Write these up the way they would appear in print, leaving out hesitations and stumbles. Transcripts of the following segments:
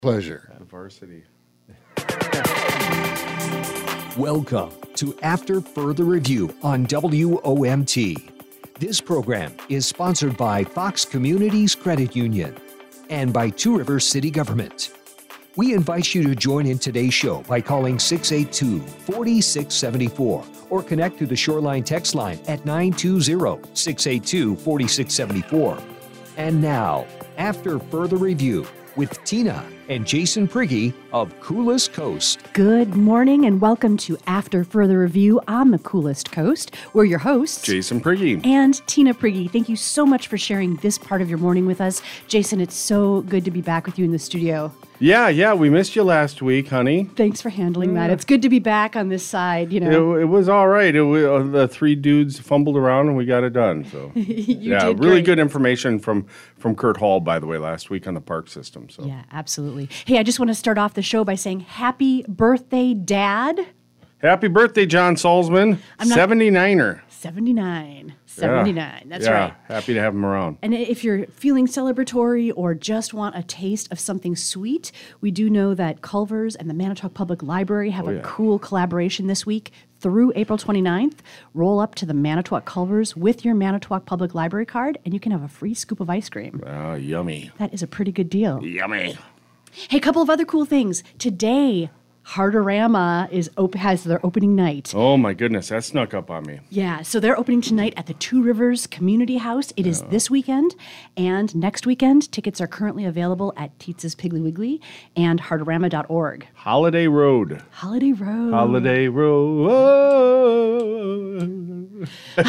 Pleasure. The varsity. Welcome to After Further Review on WOMT. This program is sponsored by Fox Communities Credit Union and by Two Rivers City Government. We invite you to join in today's show by calling 682-4674 or connect to the Shoreline text line at 920-682-4674. And now, After Further Review with Tina and Jason Prigge of Coolest Coast. Good morning and welcome to After Further Review on the Coolest Coast. We're your hosts, Jason Prigge. And Tina Prigge. Thank you so much for sharing this part of your morning with us. Jason, it's so good to be back with you in the studio. Yeah, we missed you last week, honey. Thanks for handling that. It's good to be back on this side, you know. It was all right. The three dudes fumbled around and we got it done. So you did really great. good information from Kurt Hall, by the way, last week on the park system. So yeah, absolutely. Hey, I just want to start off the show by saying happy birthday, Dad. Happy birthday, John Salzman, 79er. 79. That's right. Happy to have him around. And if you're feeling celebratory or just want a taste of something sweet, we do know that Culver's and the Manitowoc Public Library have a cool collaboration this week through April 29th. Roll up to the Manitowoc Culver's with your Manitowoc Public Library card, and you can have a free scoop of ice cream. Oh, yummy. That is a pretty good deal. Yummy. Hey, a couple of other cool things. Today, Heartorama has their opening night. Oh, my goodness. That snuck up on me. Yeah, so they're opening tonight at the Two Rivers Community House. It is this weekend and next weekend. Tickets are currently available at Tietz's Piggly Wiggly and heartorama.org. Holiday Road. Holiday Road. Holiday Road.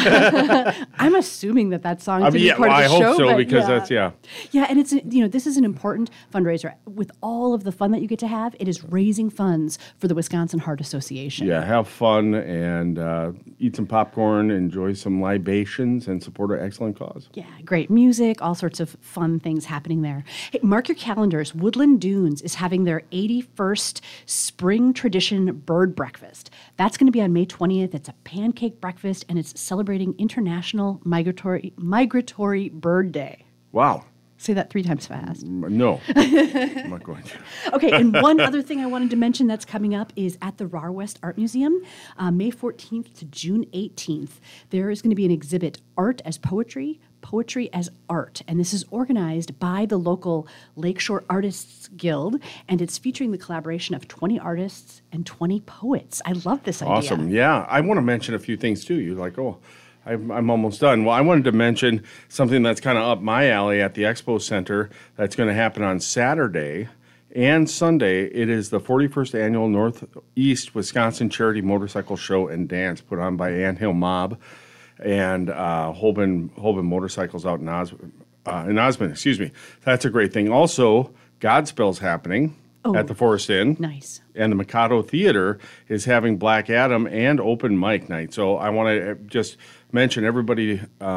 I'm assuming that song's going to be part of the show. I hope so, because that's. Yeah, and it's, this is an important fundraiser. With all of the fun that you get to have, it is raising funds for the Wisconsin Heart Association. Yeah, have fun and eat some popcorn, enjoy some libations, and support an excellent cause. Yeah, great music, all sorts of fun things happening there. Hey, mark your calendars. Woodland Dunes is having their 81st Spring Tradition Bird Breakfast. That's going to be on May 20th. It's a pancake breakfast, and it's celebrating International Migratory Bird Day. Wow. Say that 3 times fast. No, I'm not going to. Okay, and one other thing I wanted to mention that's coming up is at the RAR West Art Museum, May 14th to June 18th. There is going to be an exhibit, Art as Poetry, Poetry as Art, and this is organized by the local Lakeshore Artists Guild, and it's featuring the collaboration of 20 artists and 20 poets. I love this idea. Awesome, yeah. I want to mention a few things, too. You're like, I'm almost done. Well, I wanted to mention something that's kind of up my alley at the Expo Center that's going to happen on Saturday and Sunday. It is the 41st Annual Northeast Wisconsin Charity Motorcycle Show and Dance put on by Anthill Mob and Holben Motorcycles out in Osmond. Excuse me. That's a great thing. Also, Godspell's happening at the Forest Inn. Nice. And the Mikado Theater is having Black Adam and open mic night. So I want to just mention everybody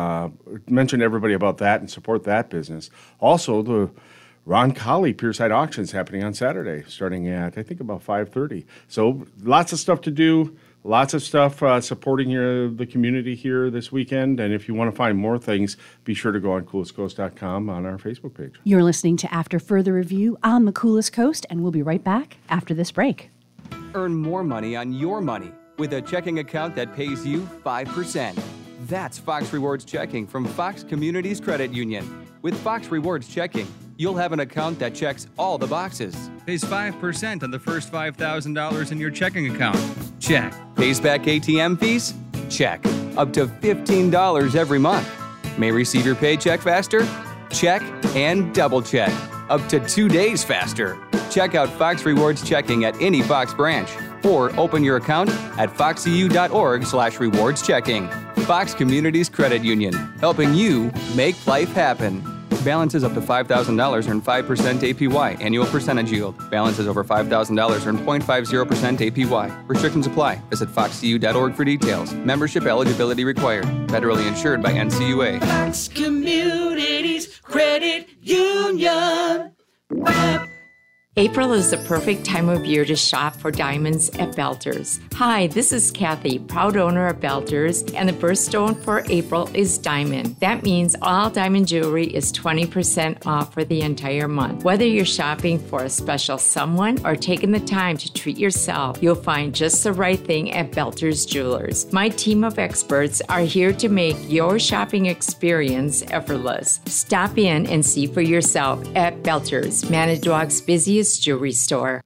about that and support that business. Also, the Ron Colley Pierside Auction is happening on Saturday, starting at, I think, about 5:30. So lots of stuff to do, lots of stuff supporting the community here this weekend. And if you want to find more things, be sure to go on coolestcoast.com on our Facebook page. You're listening to After Further Review on the Coolest Coast, and we'll be right back after this break. Earn more money on your money with a checking account that pays you 5%. That's Fox Rewards Checking from Fox Communities Credit Union. With Fox Rewards Checking, you'll have an account that checks all the boxes. Pays 5% on the first $5,000 in your checking account. Check. Pays back ATM fees? Check. Up to $15 every month. May receive your paycheck faster? Check and double check. Up to 2 days faster. Check out Fox Rewards Checking at any Fox branch or open your account at foxeu.org/rewardschecking. Fox Communities Credit Union, helping you make life happen. Balances up to $5,000 earn 5% APY, annual percentage yield. Balances over $5,000 earn 0.50% APY. Restrictions apply. Visit foxeu.org for details. Membership eligibility required. Federally insured by NCUA. Fox Communities Credit Union. April is the perfect time of year to shop for diamonds at Belter's. Hi, this is Kathy, proud owner of Belter's, and the birthstone for April is diamond. That means all diamond jewelry is 20% off for the entire month. Whether you're shopping for a special someone or taking the time to treat yourself, you'll find just the right thing at Belter's Jewelers. My team of experts are here to make your shopping experience effortless. Stop in and see for yourself at Belter's, Manitowoc's busiest jewelry store.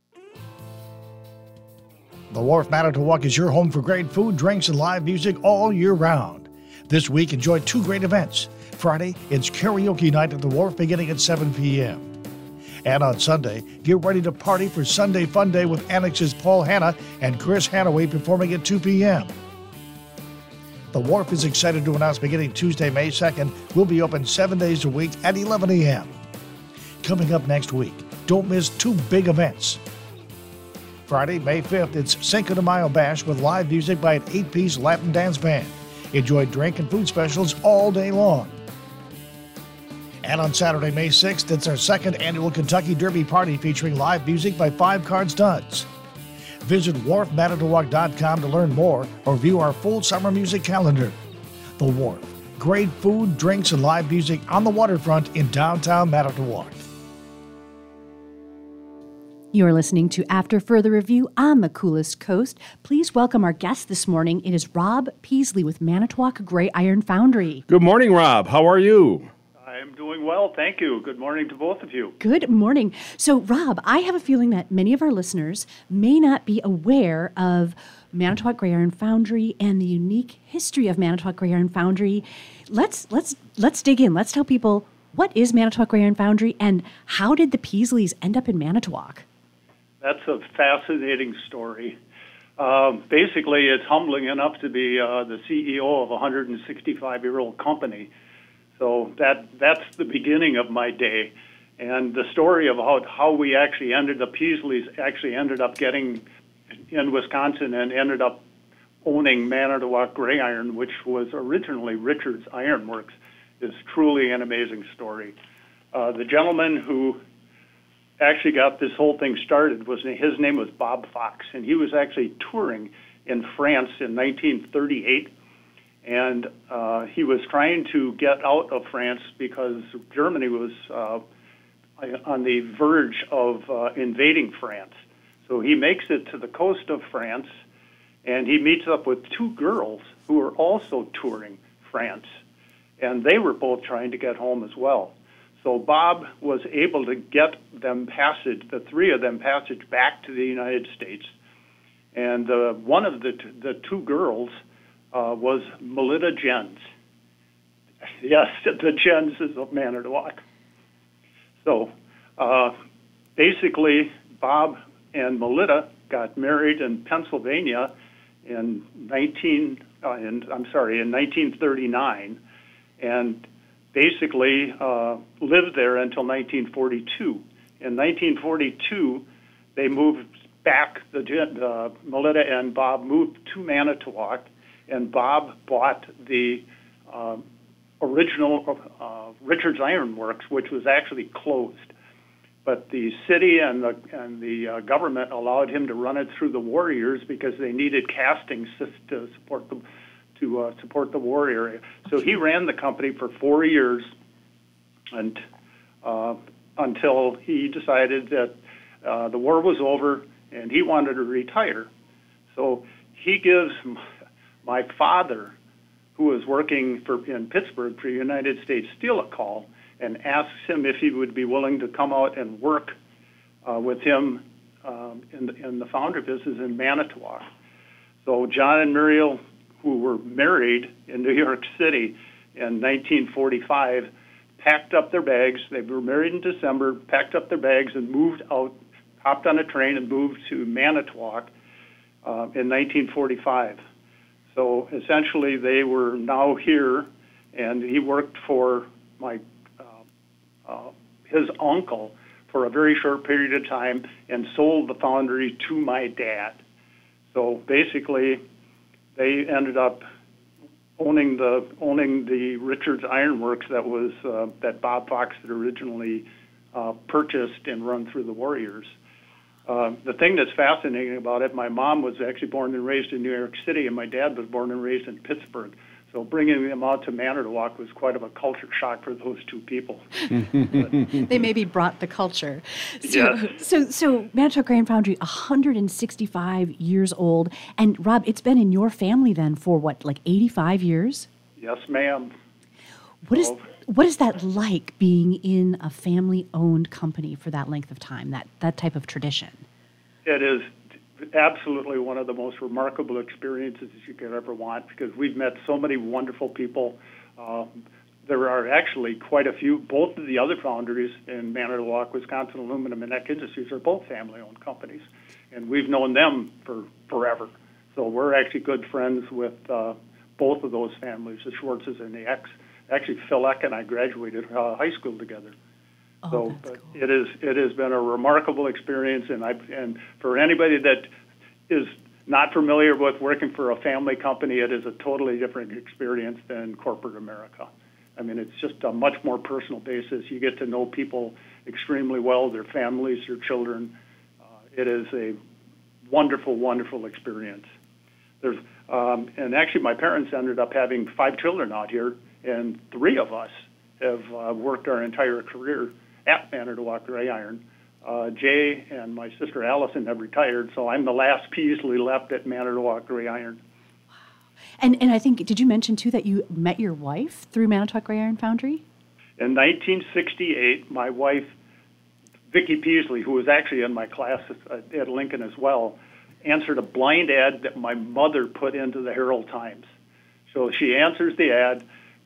The Wharf Manitowoc is your home for great food, drinks, and live music all year round. This week, enjoy two great events. Friday, it's karaoke night at the Wharf beginning at 7 p.m. And on Sunday, get ready to party for Sunday Fun Day with Annex's Paul Hanna and Chris Hanaway performing at 2 p.m. The Wharf is excited to announce beginning Tuesday, May 2nd, we'll be open 7 days a week at 11 a.m. Coming up next week, don't miss two big events. Friday, May 5th, it's Cinco de Mayo Bash with live music by an 8-piece Latin dance band. Enjoy drink and food specials all day long. And on Saturday, May 6th, it's our second annual Kentucky Derby Party featuring live music by 5 Card Studs. Visit wharfmanitowoc.com to learn more or view our full summer music calendar. The Wharf. Great food, drinks, and live music on the waterfront in downtown Manitowoc. You're listening to After Further Review on the Coolest Coast. Please welcome our guest this morning. It is Rob Peasley with Manitowoc Gray Iron Foundry. Good morning, Rob. How are you? I'm doing well, thank you. Good morning to both of you. Good morning. So, Rob, I have a feeling that many of our listeners may not be aware of Manitowoc Gray Iron Foundry and the unique history of Manitowoc Gray Iron Foundry. Let's dig in. Let's tell people, what is Manitowoc Gray Iron Foundry and how did the Peasleys end up in Manitowoc? That's a fascinating story. Basically, it's humbling enough to be the CEO of a 165-year-old company. So that's the beginning of my day. And the story of how we actually the Peasleys actually ended up getting in Wisconsin and ended up owning Manitowoc Gray Iron, which was originally Richard's Iron Works, is truly an amazing story. The gentleman who actually got this whole thing started his name was Bob Fox, and he was actually touring in France in 1938, and he was trying to get out of France because Germany was on the verge of invading France. So he makes it to the coast of France, and he meets up with two girls who were also touring France, and they were both trying to get home as well. So Bob was able to get them passage, the three of them passage back to the United States. And one of the two girls was Melita Jens. Yes, the Jens is of Manitowoc. So basically, Bob and Melita got married in Pennsylvania in 1939, and basically lived there until 1942. In 1942, they moved back. Melita and Bob moved to Manitowoc, and Bob bought the original Richard's Iron Works, which was actually closed. But the city and the government allowed him to run it through the war years because they needed castings to support the war area. So he ran the company for 4 years, and until he decided that the war was over and he wanted to retire. So he gives my father, who was working in Pittsburgh for United States Steel, a call and asks him if he would be willing to come out and work with him in the foundry business in Manitowoc. So John and Muriel, who were married in New York City in 1945, packed up their bags. They were married in December, packed up their bags and moved out, hopped on a train and moved to Manitowoc in 1945. So essentially they were now here, and he worked for his uncle for a very short period of time and sold the foundry to my dad. So basically, they ended up owning the Richard's Iron Works that Bob Fox had originally purchased and run through the war years. The thing that's fascinating about it, my mom was actually born and raised in New York City, and my dad was born and raised in Pittsburgh. So bringing them out to Manitowoc was quite of a culture shock for those two people. They maybe brought the culture. Yes. So Manitowoc Gray Iron Foundry, 165 years old. And Rob, it's been in your family then for what, like 85 years? Yes, ma'am. What is that like, being in a family-owned company for that length of time, that type of tradition? It is absolutely one of the most remarkable experiences you could ever want, because we've met so many wonderful people. There are actually quite a few. Both of the other foundries in Manitowoc, Wisconsin Aluminum and Eck Industries, are both family-owned companies, and we've known them for forever. So we're actually good friends with both of those families, the Schwartzes and the Ecks. Actually, Phil Eck and I graduated high school together. Oh, that's cool. It has been a remarkable experience, and for anybody that is not familiar with working for a family company, it is a totally different experience than corporate America. I mean, it's just a much more personal basis. You get to know people extremely well, their families, their children. It is a wonderful, wonderful experience. And actually, my parents ended up having 5 children out here, and 3 of us have worked our entire career at Manitowoc Gray Iron. Jay and my sister Allison have retired, so I'm the last Peasley left at Manitowoc Gray Iron. Wow. And I think, did you mention, too, that you met your wife through Manitowoc Gray Iron Foundry? In 1968, my wife, Vicki Peasley, who was actually in my class at Lincoln as well, answered a blind ad that my mother put into the Herald Times. So she answers the ad,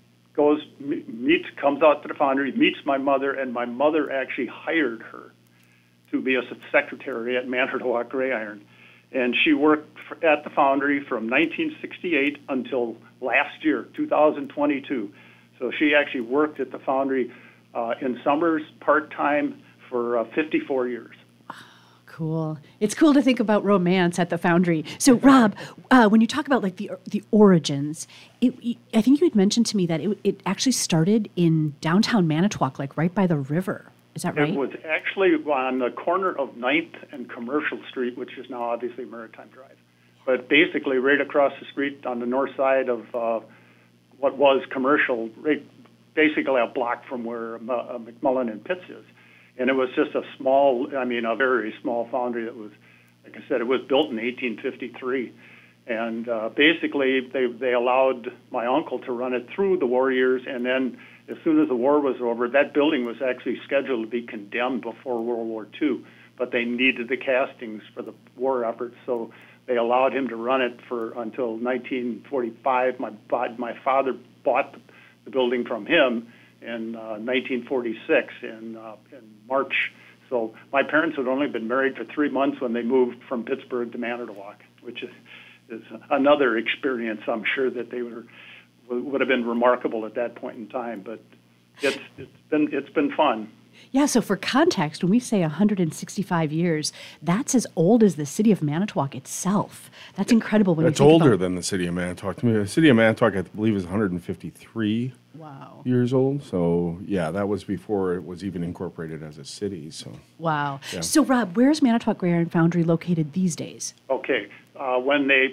comes out to the foundry, meets my mother, and my mother actually hired her to be a secretary at Manitowoc Gray Iron. And she worked at the foundry from 1968 until last year, 2022. So she actually worked at the foundry in summers, part-time, for 54 years. Cool. It's cool to think about romance at the foundry. So, Rob, when you talk about like the origins, I think you had mentioned to me that it actually started in downtown Manitowoc, like right by the river. Is that right? It was actually on the corner of 9th and Commercial Street, which is now obviously Maritime Drive. But basically right across the street on the north side of what was Commercial, right, basically a block from where McMullen and Pitts is. And it was just a very small foundry that was, like I said, it was built in 1853. And basically, they allowed my uncle to run it through the war years. And then as soon as the war was over, that building was actually scheduled to be condemned before World War II. But they needed the castings for the war efforts, so they allowed him to run it until 1945. My father bought the building from him in 1946 in March. So my parents had only been married for 3 months when they moved from Pittsburgh to Manitowoc, which is another experience. I'm sure that they would have been remarkable at that point in time. But it's been fun. Yeah, so for context, when we say 165 years, that's as old as the city of Manitowoc itself. That's incredible. That's older than the city of Manitowoc. To me, the city of Manitowoc, I believe, is 153 years old. So, yeah, that was before it was even incorporated as a city. So, wow. Yeah. So, Rob, where's Manitowoc Gray Iron Foundry located these days? Okay. In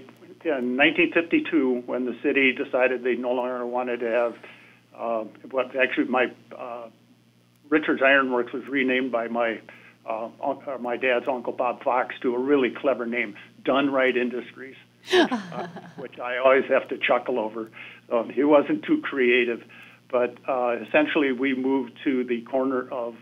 1952, when the city decided they no longer wanted to have Richards Iron Works was renamed by my dad's uncle Bob Fox to a really clever name, Dunright Industries, which I always have to chuckle over. He wasn't too creative, but essentially we moved to the corner of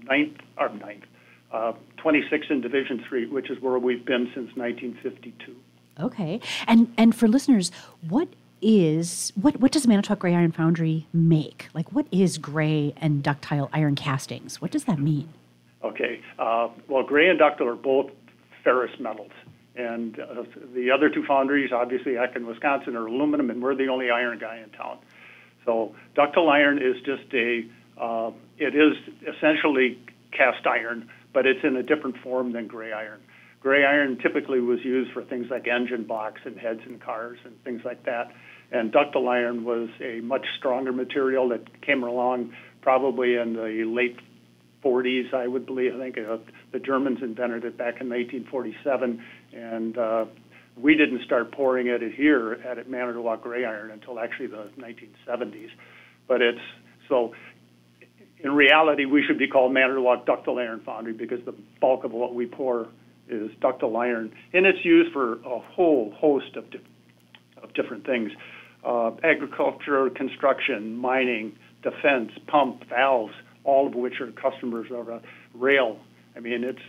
26th and Division Street, which is where we've been since 1952. Okay, and for listeners, what does Manitowoc Gray Iron Foundry make? Like, what is gray and ductile iron castings? What does that mean? Okay. Well, gray and ductile are both ferrous metals. And the other two foundries, obviously Eck in Wisconsin, are aluminum, and we're the only iron guy in town. So ductile iron is it is essentially cast iron, but it's in a different form than gray iron. Gray iron typically was used for things like engine blocks and heads in cars and things like that. And ductile iron was a much stronger material that came along probably in the late 40s, I would believe. I think The Germans invented it back in 1947, and we didn't start pouring it here at Manitowoc Gray Iron until actually the 1970s. But in reality, we should be called Manitowoc Ductile Iron Foundry because the bulk of what we pour is ductile iron, and it's used for a whole host of different things: agriculture, construction, mining, defense, pump, valves, all of which are customers of rail. I mean, it's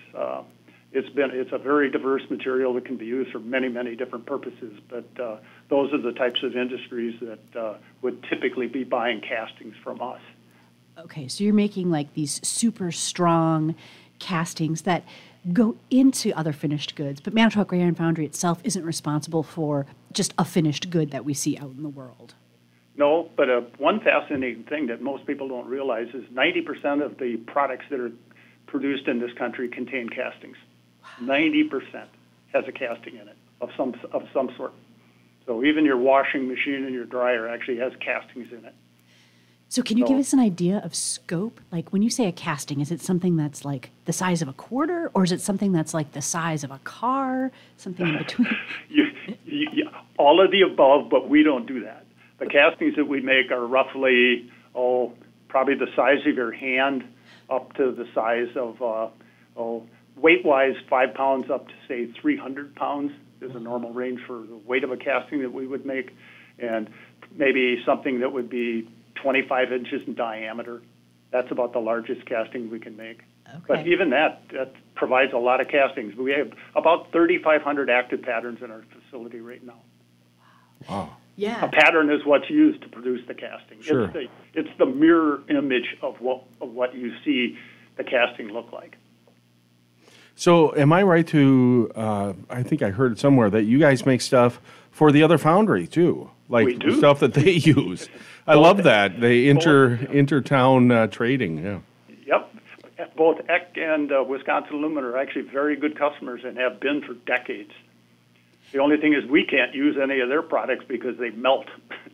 a very diverse material that can be used for many, many different purposes. But those are the types of industries that would typically be buying castings from us. Okay, so you're making like these super strong castings that go into other finished goods, but Manitowoc Gray Iron Foundry itself isn't responsible for just a finished good that we see out in the world. No, but one fascinating thing that most people don't realize is 90% of the products that are produced in this country contain castings. 90% has a casting in it of some sort. So even your washing machine and your dryer actually has castings in it. So can you give us an idea of scope? Like when you say a casting, is it something that's like the size of a quarter, or is it something that's like the size of a car, something in between? All of the above, but we don't do that. The castings that we make are roughly, probably the size of your hand up to the size of, weight-wise, 5 pounds up to, say, 300 pounds is a normal range for the weight of a casting that we would make, and maybe something that would be 25 inches in diameter. That's about the largest casting we can make. Okay. But even that provides a lot of castings. We have about 3,500 active patterns in our facility right now. Wow. Yeah. A pattern is what's used to produce the casting. Sure. It's the mirror image of what you see the casting look like. So am I right to, I think I heard somewhere that you guys make stuff for the other foundry too? Like we do. Stuff that they use. I love that. They intertown trading, yeah. Yep. Both Eck and Wisconsin Aluminum are actually very good customers and have been for decades. The only thing is we can't use any of their products because they melt.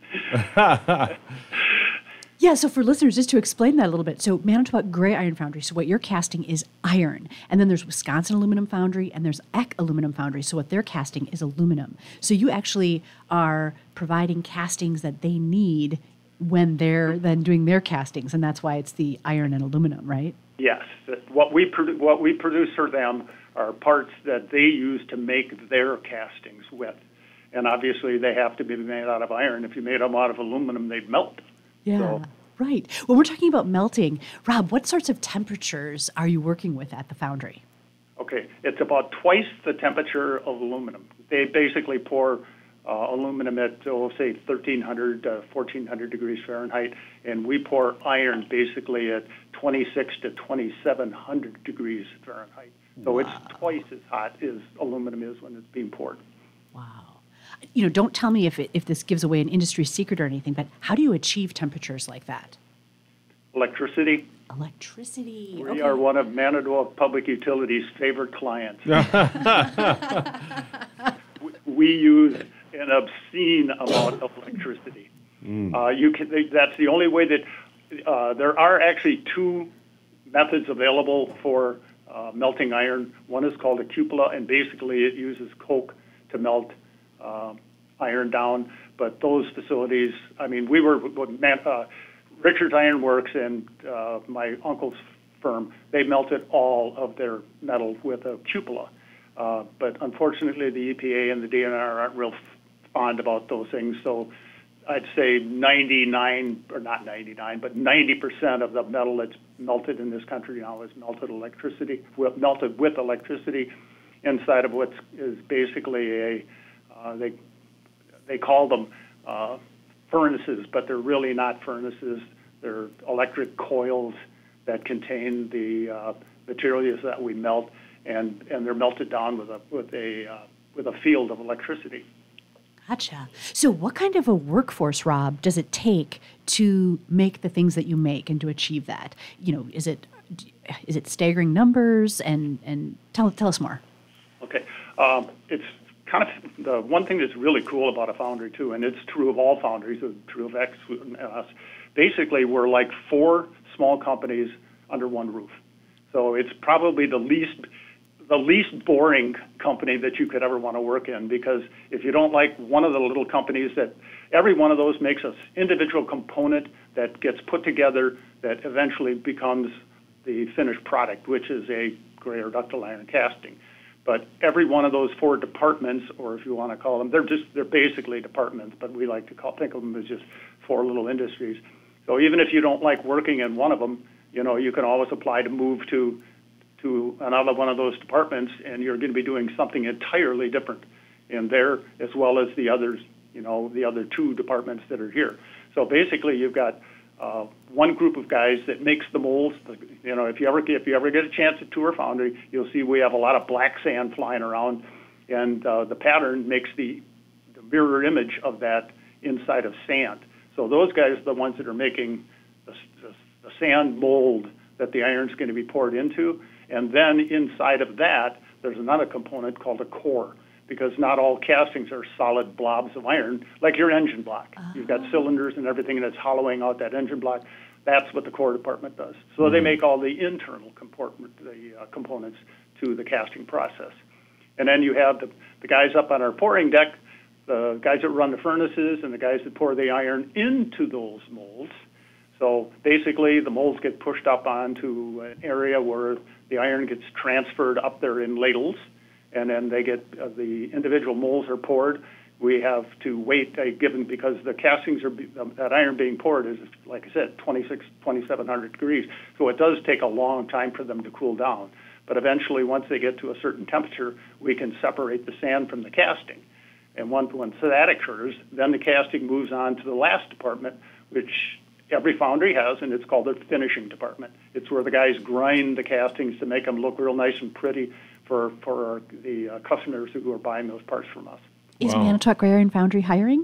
Yeah, so for listeners, just to explain that a little bit, so Manitowoc Gray Iron Foundry, so what you're casting is iron, and then there's Wisconsin Aluminum Foundry, and there's Eck Aluminum Foundry, so what they're casting is aluminum. So you actually are providing castings that they need when they're then doing their castings, and that's why it's the iron and aluminum, right? Yes. What we produce for them are parts that they use to make their castings with. And obviously they have to be made out of iron. If you made them out of aluminum, they'd melt. Yeah, right. When we're talking about melting, Rob, what sorts of temperatures are you working with at the foundry? Okay, it's about twice the temperature of aluminum. They basically pour aluminum at, say, 1,300 to 1,400 degrees Fahrenheit, and we pour iron basically at 26 to 2,700 degrees Fahrenheit. So It's twice as hot as aluminum is when it's being poured. Wow. You know, don't tell me if this gives away an industry secret or anything, but how do you achieve temperatures like that? Electricity. Electricity. We are one of Manitowoc Public Utilities' favorite clients. We use an obscene amount of electricity. That's the only way that there are actually two methods available for melting iron. One is called a cupola, and basically it uses coke to melt iron down. But those facilities, I mean, we were with Richards Iron Works and my uncle's firm. They melted all of their metal with a cupola. But unfortunately, the EPA and the DNR aren't real fond about those things. So I'd say 99, or not 99, but 90% of the metal that's melted in this country now is melted with electricity inside of what is basically they call them furnaces, but they're really not furnaces. They're electric coils that contain the materials that we melt, and they're melted down with a field of electricity. Gotcha. So what kind of a workforce, Rob, does it take to make the things that you make and to achieve that? You know, is it staggering numbers? And tell us more. Okay. It's kind of the one thing that's really cool about a foundry, too, and it's true of all foundries, it's true of X and us. Basically, we're like 4 small companies under one roof. So it's probably the least boring company that you could ever want to work in, because if you don't like one of the little companies, that every one of those makes an individual component that gets put together that eventually becomes the finished product, which is a gray or ductile iron casting. But every one of those 4 departments, or if you want to call them, they're basically departments, but we like to think of them as just 4 little industries. So even if you don't like working in one of them, you can always apply to move to another one of those departments, and you're going to be doing something entirely different in there, as well as the others, the other 2 departments that are here. So basically, you've got one group of guys that makes the molds. If you ever get a chance to tour foundry, you'll see we have a lot of black sand flying around, and the pattern makes the mirror image of that inside of sand. So those guys are the ones that are making the sand mold that the iron's going to be poured into. And then inside of that, there's another component called a core, because not all castings are solid blobs of iron, like your engine block. You've got cylinders and everything that's hollowing out that engine block. That's what the core department does. So they make all the internal components to the casting process. And then you have the guys up on our pouring deck, the guys that run the furnaces, and the guys that pour the iron into those molds. So basically, the molds get pushed up onto an area where the iron gets transferred up there in ladles, and then they get the individual molds are poured. We have to wait because the castings that iron being poured is, like I said, 2,700 degrees. So it does take a long time for them to cool down. But eventually, once they get to a certain temperature, we can separate the sand from the casting. And once that occurs, then the casting moves on to the last department, which every foundry has, and it's called the finishing department. It's where the guys grind the castings to make them look real nice and pretty for the customers who are buying those parts from us. Is Manitowoc Gray Iron Foundry hiring?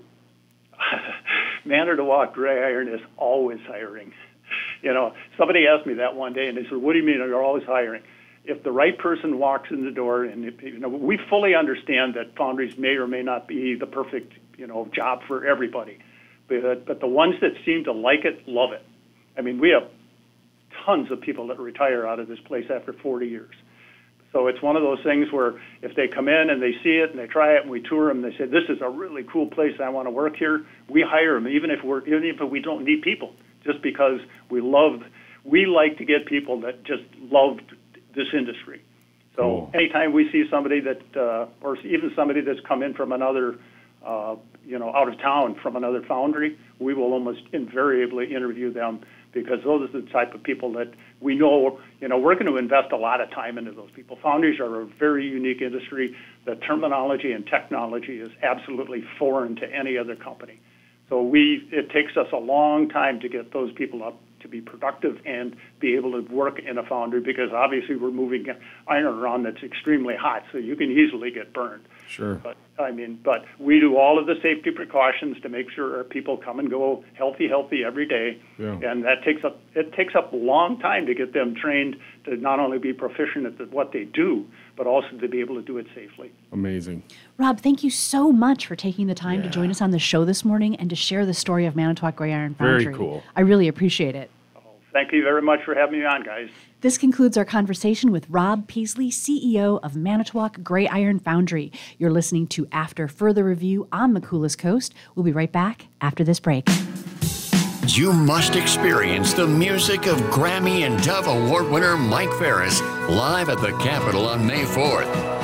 Manitowoc Gray Iron is always hiring. Somebody asked me that one day, and they said, "What do you mean you're always hiring?" If the right person walks in the door, and we fully understand that foundries may or may not be the perfect job for everybody. But the ones that seem to like it, love it. I mean, we have tons of people that retire out of this place after 40 years. So it's one of those things where if they come in and they see it and they try it and we tour them, they say, "This is a really cool place. I want to work here." We hire them, even if we don't need people, just because we like to get people that just love this industry. So anytime we see somebody that, or even somebody that's come in from another out of town from another foundry, we will almost invariably interview them, because those are the type of people that we know, we're going to invest a lot of time into those people. Foundries are a very unique industry. The terminology and technology is absolutely foreign to any other company. So it takes us a long time to get those people up to be productive and be able to work in a foundry, because obviously we're moving iron around that's extremely hot, so you can easily get burned. Sure. But we do all of the safety precautions to make sure our people come and go healthy every day. Yeah. And that takes up a long time to get them trained to not only be proficient at what they do, but also to be able to do it safely. Amazing. Rob, thank you so much for taking the time to join us on the show this morning and to share the story of Manitowoc Gray Iron Foundry. Very cool. I really appreciate it. Thank you very much for having me on, guys. This concludes our conversation with Rob Peasley, CEO of Manitowoc Gray Iron Foundry. You're listening to After Further Review on McCoolest Coast. We'll be right back after this break. You must experience the music of Grammy and Dove Award winner Mike Farris live at the Capitol on May 4th.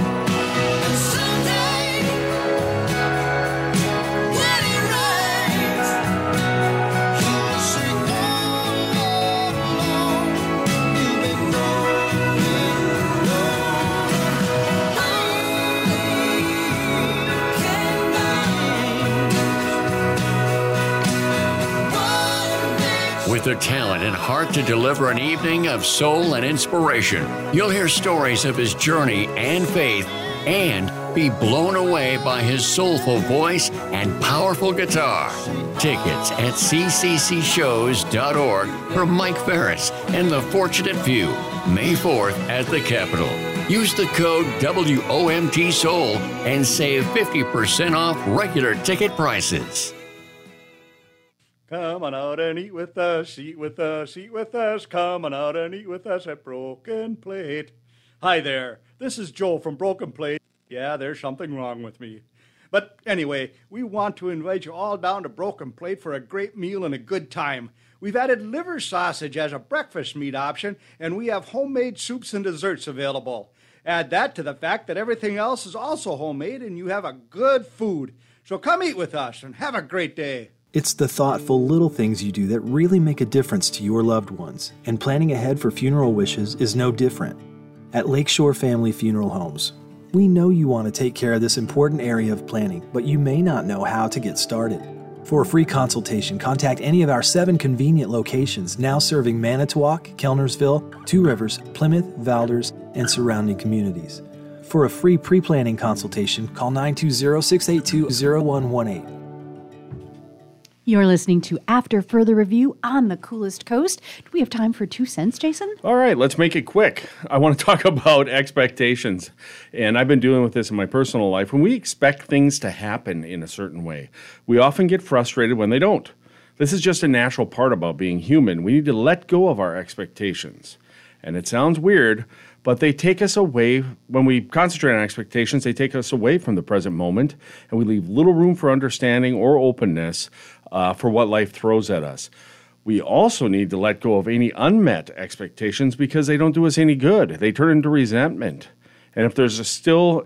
With the talent and heart to deliver an evening of soul and inspiration, you'll hear stories of his journey and faith and be blown away by his soulful voice and powerful guitar. Tickets at cccshows.org for Mike Farris and the Fortunate Few, May 4th at the Capitol. Use the code WOMTSOUL and save 50% off regular ticket prices. Come on out and eat with us, eat with us, eat with us. Come on out and eat with us at Broken Plate. Hi there, this is Joe from Broken Plate. Yeah, there's something wrong with me. But anyway, we want to invite you all down to Broken Plate for a great meal and a good time. We've added liver sausage as a breakfast meat option, and we have homemade soups and desserts available. Add that to the fact that everything else is also homemade and you have a good food. So come eat with us and have a great day. It's the thoughtful little things you do that really make a difference to your loved ones, and planning ahead for funeral wishes is no different. At Lakeshore Family Funeral Homes, we know you want to take care of this important area of planning, but you may not know how to get started. For a free consultation, contact any of our 7 convenient locations now serving Manitowoc, Kellnersville, Two Rivers, Plymouth, Valders, and surrounding communities. For a free pre-planning consultation, call 920-682-0118. You're listening to After Further Review on the Coolest Coast. Do we have time for 2 cents, Jason? All right, let's make it quick. I want to talk about expectations. And I've been dealing with this in my personal life. When we expect things to happen in a certain way, we often get frustrated when they don't. This is just a natural part about being human. We need to let go of our expectations. And it sounds weird, but they take us away. When we concentrate on expectations, they take us away from the present moment, and we leave little room for understanding or openness for what life throws at us. We also need to let go of any unmet expectations because they don't do us any good. They turn into resentment. And if there's still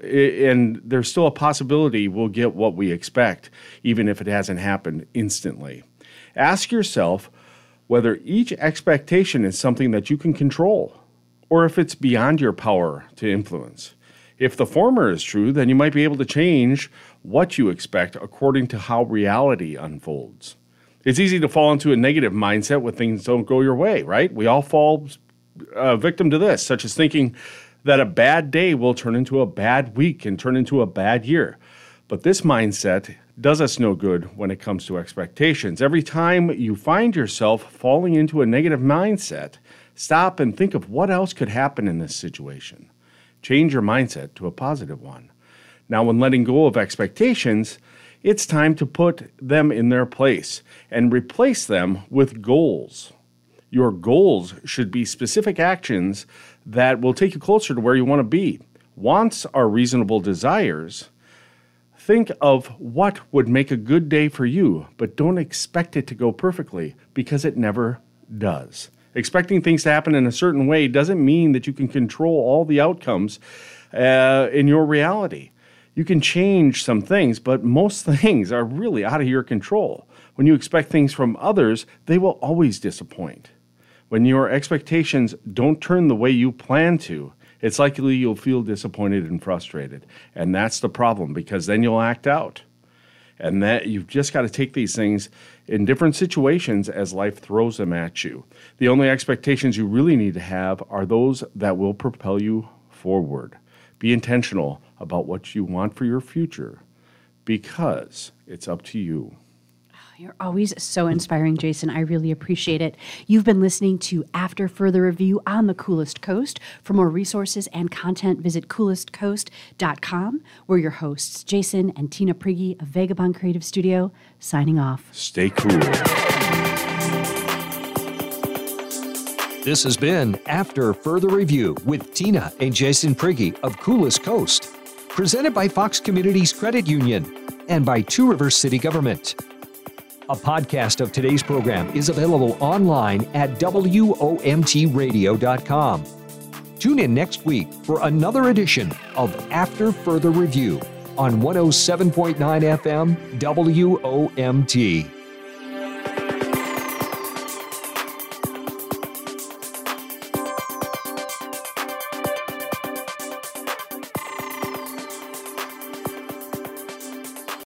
a possibility we'll get what we expect, even if it hasn't happened instantly. Ask yourself whether each expectation is something that you can control, or if it's beyond your power to influence. If the former is true, then you might be able to change what you expect according to how reality unfolds. It's easy to fall into a negative mindset when things don't go your way, right? We all fall victim to this, such as thinking that a bad day will turn into a bad week and turn into a bad year. But this mindset does us no good when it comes to expectations. Every time you find yourself falling into a negative mindset, stop and think of what else could happen in this situation. Change your mindset to a positive one. Now, when letting go of expectations, it's time to put them in their place and replace them with goals. Your goals should be specific actions that will take you closer to where you want to be. Wants are reasonable desires. Think of what would make a good day for you, but don't expect it to go perfectly because it never does. Expecting things to happen in a certain way doesn't mean that you can control all the outcomes in your reality. You can change some things, but most things are really out of your control. When you expect things from others, they will always disappoint. When your expectations don't turn the way you plan to, it's likely you'll feel disappointed and frustrated. And that's the problem, because then you'll act out. And that you've just got to take these things in different situations as life throws them at you. The only expectations you really need to have are those that will propel you forward. Be intentional about what you want for your future, because it's up to you. You're always so inspiring, Jason. I really appreciate it. You've been listening to After Further Review on the Coolest Coast. For more resources and content, visit coolestcoast.com. We're your hosts, Jason and Tina Prigge of Vagabond Creative Studio, signing off. Stay cool. This has been After Further Review with Tina and Jason Prigge of Coolest Coast. Presented by Fox Communities Credit Union and by Two Rivers City Government. A podcast of today's program is available online at WOMTradio.com. Tune in next week for another edition of After Further Review on 107.9 FM WOMT.